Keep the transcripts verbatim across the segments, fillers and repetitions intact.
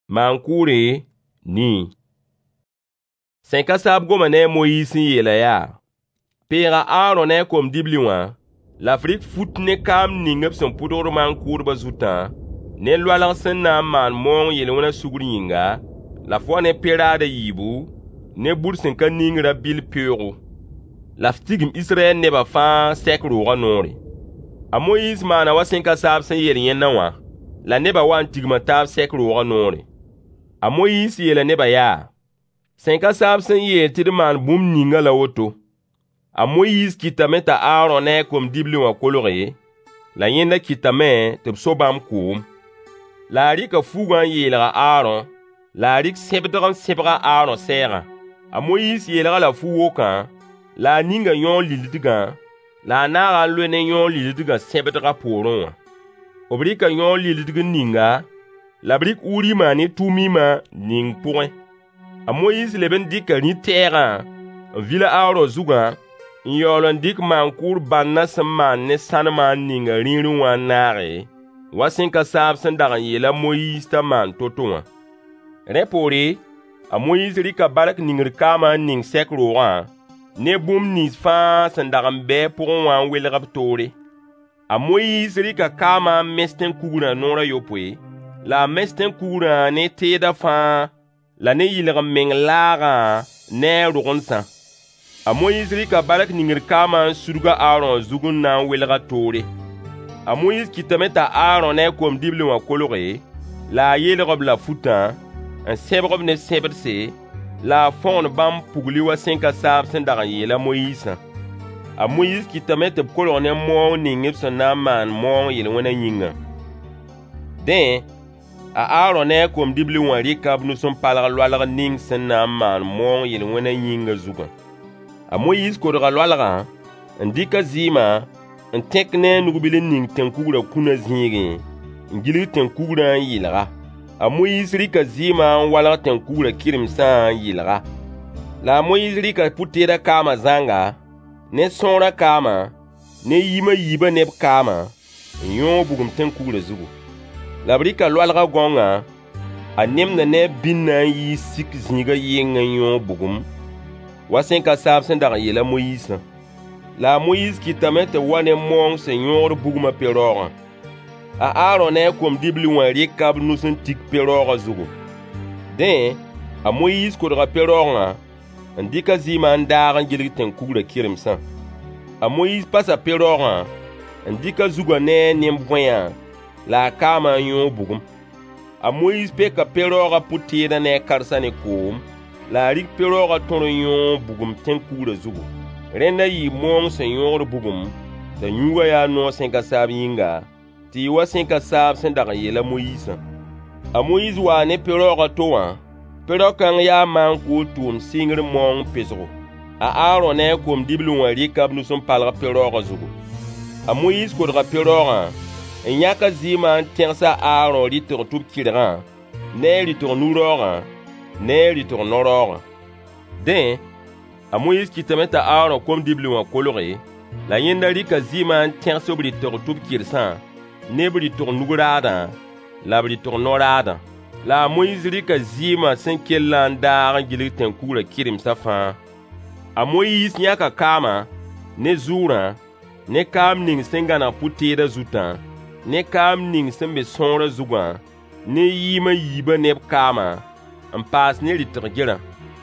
Mankure ni. Senka sab goma ne Moïse yela ya. Pera Aaron ne kom dibli wa. L'Afrique fout ne kam ningep son putoro mankur bazuta. Ne lwalang sen na man mon yele wana suguri yinga. La foi ne pera de yibu. Ne bur senka ningra bil puro. Laftigim Israël ne ba fa sekro wa nori. A Moïse mana wa senka sab sen yele yen na wa. La neba wan tigma tab sekro wa nori. A Moïse yele neba ya. Senka sab sen yele tidman bum ninga la woto. A Moïse kitame ta Aaron ne kom dibli wa kolore. La yenda kitame te sobam koum. La rika fugan yelera Aaron. La rik sebdran sebra Aaron sera. A Moïse yelera la fuwokan. La ninga yon lilitigan. La nara lwene yon lilitigan sebdra poron. Obrika yon lilitigan ninga. La brik uri mani tumima ning pouen. A Moïse leben dika ni terra. Vila Aaron zugan. Yolon dik mankur banna saman ne sanman ninga rinru wan nare. Wasin ka sab sen dagan yela Moïse ta man totoa. Repore, a Moïse rika barak ningir kama ning sekro wan. Ne boum nis fan sen dagan be pour wan welrab tore. A Moïse rika kama mesten kuguna nora yopwe. La mesten kuguna ne teda fan. La ne yilram meng lara ne ronsan. A Moïse rika barak ningir kama surga Aaron zugun na welga tore. A Moïse kitameta Aaron ne kom dibli wa kolore. La yelrob la futan. Un sebrob ne sebrse. La fon bam pugli wa senka sab sen dagan yela Moïse. A Moïse kitameta kolore ne mo ningip son na man mo yel wana yinga. Den, a Aaron ne kom dibli wa rikab nu son palar lwalar ning sen na man mo yel wana yinga zugan. A Moïse kodra lwalga, n dika zima, n tekne nugubili ning tenkugura kuna zingi, n gili tenkugura yilga. A Moïse rika zima wala tenkugura kirimsa yilga. La Moïse rika putera kama zanga, ne sonra kama, ne yima yiba neb kama, n yon bugum tenkugura zugu. La brika lwalga gonga, a nemna ne binna yi sik zinga yenga yon bugum. Wasen ka sab sen daga yela Moïse. La Moïse kitame te wane mong se yor buguma perora. A Aaron ne kom dibli wan rikab nusen tik perora zugo. Den, a Moïse kodra perora. N dika zima n dagan gilgi ten kugura kirimsan. A Moïse pasa perora. N dika zuga ne nem voyan. La kama yon bugum. A Moïse peka perora putida ne karsane koum. La rik perora tono yon bugum ten kura zugu. Renda yi mong sen yor bugum. Da nyuga ya no senka sab yinga. Ti wa senka sab sen daga yela Moïse. A Moïse wa ne perora toa. Perokan ya man ko tum singir mong pesro. A Aaron ne kom diblu wa rikab nu son palra perora zugu. A Moïse kodra perora. En yaka zima tensa Aaron ritor tup kiran. Ne ritor nurora. Ne ritor noror. Den, a Moïse kitameta Aaron kom dibli wa kolore. La yenda rika zima tien sobri tor tub kirsan. Ne britor nugurada. La britor norada. La Moïse rika zima sen kellan dar gili ten kura kirim safan. A Moïse nyaka kama. Ne zura. Ne kam ning sengana putida zutan. Ne kam ning sembe sonra zugan. Ne yima yiba neb kama. En paas ne ritir gira.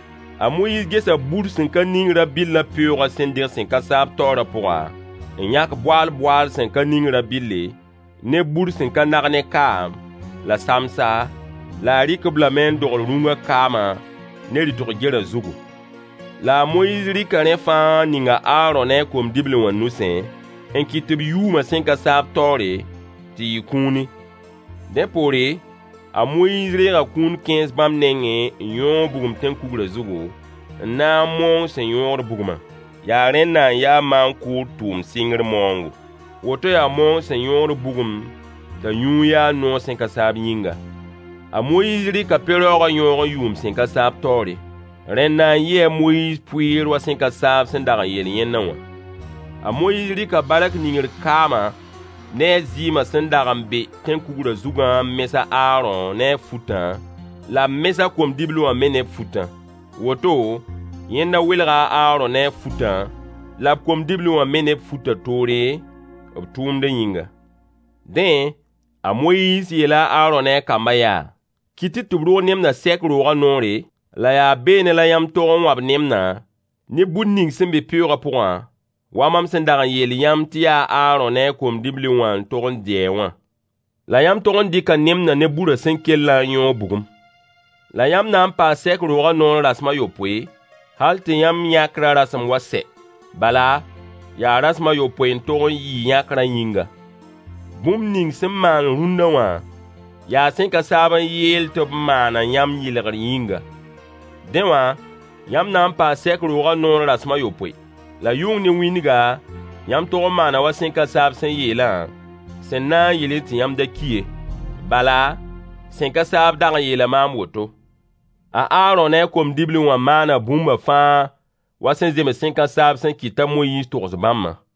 A Moïse gesa bur sen ka ningra billa pura sen dir sen ka sab tora pura. En yak boal boal sen ka ningra bille. Ne bur sen ka nagne kam. La samsa. La rikab la men dor runga kama. Ne ritir gira zugu. La Moïse rika ne fan ninga Aaron ne kom dibli wan nusen. En kitib yuma sen ka sab tore. Ti yikuni. Den pore. A Moïse rega kun quinze bam nenge yon bugum ten kugura zugo. Na mong sen yor buguma. Ya renna ya man kur tum singir mongo. Woto ya mong sen yor bugum. Da yu ya no sen ka sab yinga. A Moïse rega peroga yor yum sen ka sab tori. Renna ye Moïse puir wa sen ka sab sen daga yel yen nawa. A Moïse rega barak ningir kama. Ne zima sen dagan be ten kugura zugan mesa Aaron ne futan la mesa kom diblu wã me ne futa. Woto yẽnda wilga Aaron ne futa la kom diblu wã me ne futa toore b tʋʋmda yĩnga. Dẽ a Moyiis yeela Aaron ne kamba yaa: kɩt tɩ b roog nemdã sɛk roogã noore, la yaa beene la yãmb tog n wãb nemdã ne bũmb ning sẽn be peoogã pʋgã, wa mam sẽn dag n yeel yãmb tɩ yaa Aaron ne kom dibli wã n tog n dɩɛ wã. La yãmb tog n dɩka nemdã ne burã sẽn kell n yõog bugum. La yãmb na n paas sɛk roogã noor rasmã yopoe, hal tɩ yãmb yãkrã rasem wa sɛ. Bala, yaa rasmã yopoe n tog n yɩ yãkrã yĩnga. Bũmb ning sẽn maan rũndã wã yaa sẽn ka saab n yeel tɩ b maana yãmb yɩlgr yĩnga. Dẽ wã, yãmb na n paas sɛk roogã noor rasmã yopoe. La yʋng ne wĩndga, yãmb tog n maana wa sẽn ka saab sẽn yeelã, sẽn na n yɩl tɩ yãmb da ki ye. Bala, sẽn ka saab dag n yeela maam woto. A Aaron ne kom dibli wã maana bũmba fãa wa sẽn zems sẽn ka saab sẽn kɩt t'a Moyiis togs bãmbã.